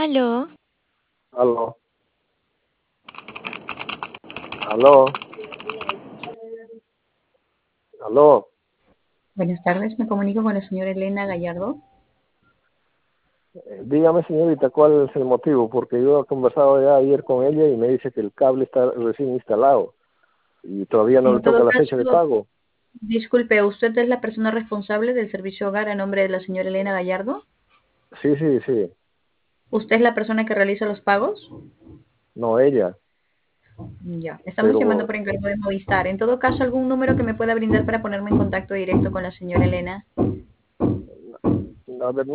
Aló, Aló, aló, aló. Buenas tardes, me comunico con la señora Elena Gallardo. Dígame, señorita, ¿cuál es el motivo? Porque yo he conversado ya ayer con ella y me dice que el cable está recién instalado y todavía no le En toca todo la fecha de caso, pago. disculpe, ¿usted es la persona responsable del servicio hogar a nombre de la señora Elena Gallardo? Sí, sí, sí. ¿Usted es la persona que realiza los pagos? No, ella. Ya, estamos llamando Pero, por encargo de Movistar. En todo caso, ¿algún número que me pueda brindar para ponerme en contacto directo con la señora Elena? a ver,